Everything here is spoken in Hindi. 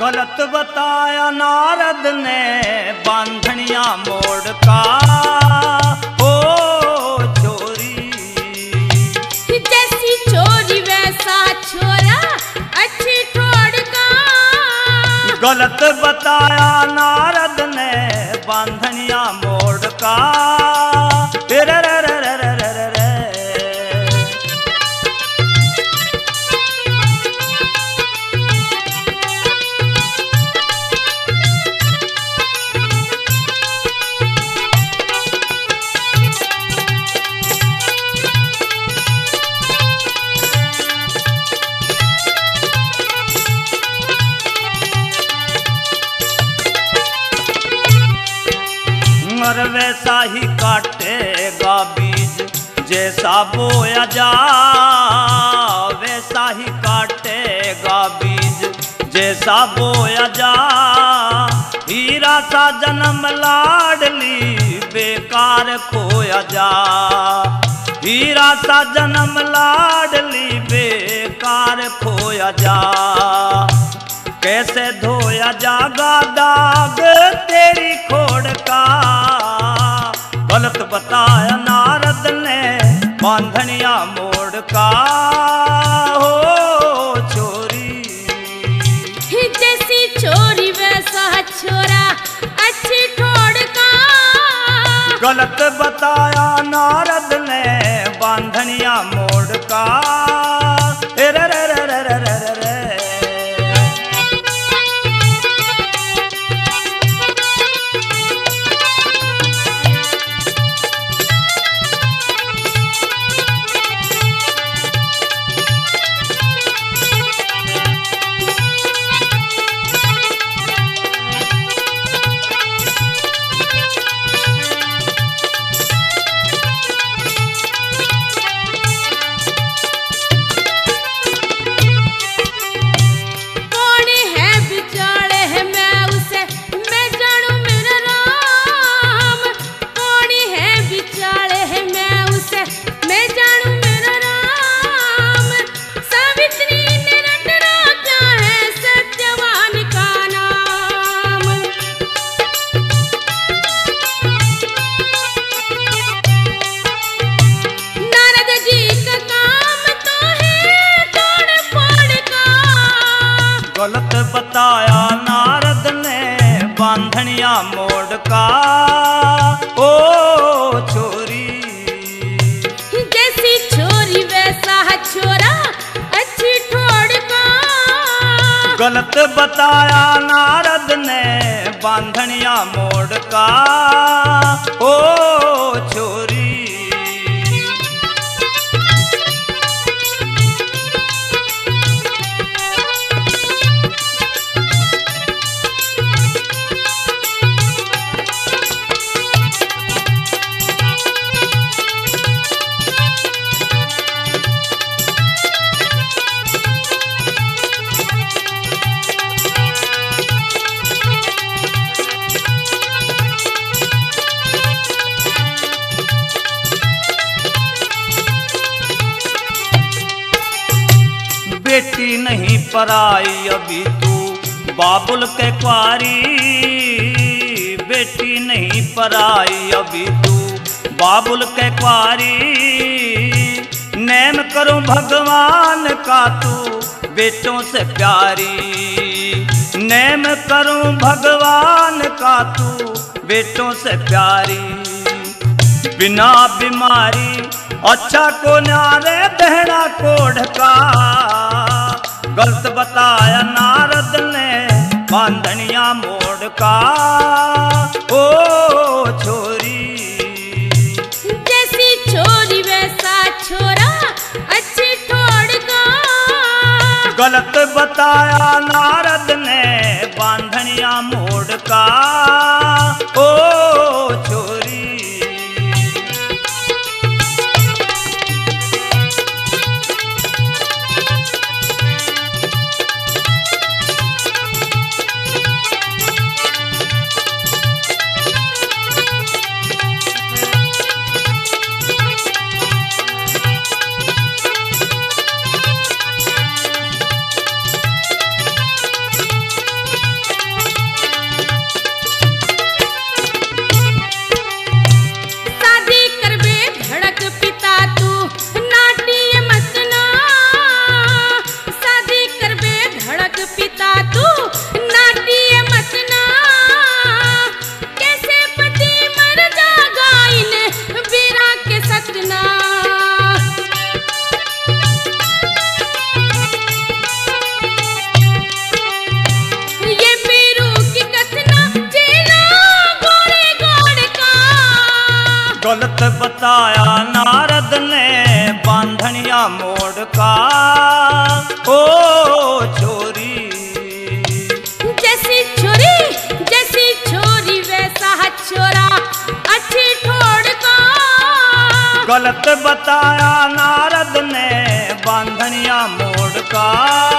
गलत बताया नारद ने बांधनिया मोड़ का हो चोरी। जैसी चोरी वैसा छोरा अच्छी ठोड़ का। गलत बताया नारद ने बांधनिया मोड़ का। रे रे रे रे रे रे रे रे। और वैसा ही काटेगा बीज जैसा बोया जा। वैसा ही काटेगा बीज जैसा बोया जा। हीरा सा जन्म लाडली बेकार खोया जा। हीरा सा जन्म लाडली बेकार खोया जा। कैसे धोया जागा दाग तेरी खोड़ का। गलत बताया नारद ने बांधनिया मोड़ का हो चोरी। जैसी चोरी वैसा छोरा अच्छी ठोड़ का। गलत बताया नारद ने बांधनिया मोड़ का। रे रे रे रे रे रे रे रे। गलत बताया नारद ने बांधनिया मोड़ का ओ छोरी। जैसी चोरी वैसा छोरा अच्छी ठोड़ का। गलत बताया नारद ने बांधनिया मोड़ का ओ छोरी। बेटी नहीं पराई अभी तू बाबुल के क्वारी। बेटी नहीं पराई अभी तू बाबुल के क्वारी। नेम करूं भगवान का तू बेटों से प्यारी। नेम करूं भगवान का तू बेटों से प्यारी। बिना बीमारी अच्छा को न्यारे दहना कोढ़ का। गलत बताया नारद ने बांधनिया मोड़ का ओ छोरी। जैसी चोरी वैसा छोरा अच्छी ठोड़ का। गलत बताया नारद ने बांधनिया मोड़ का ओ छोरी। बताया नारद ने बांधनिया मोड़ का। ओ छोरी जैसी छोरी वैसा छोरा अच्छी ठोड़ का। गलत बताया नारद ने बांधनिया मोड़ का।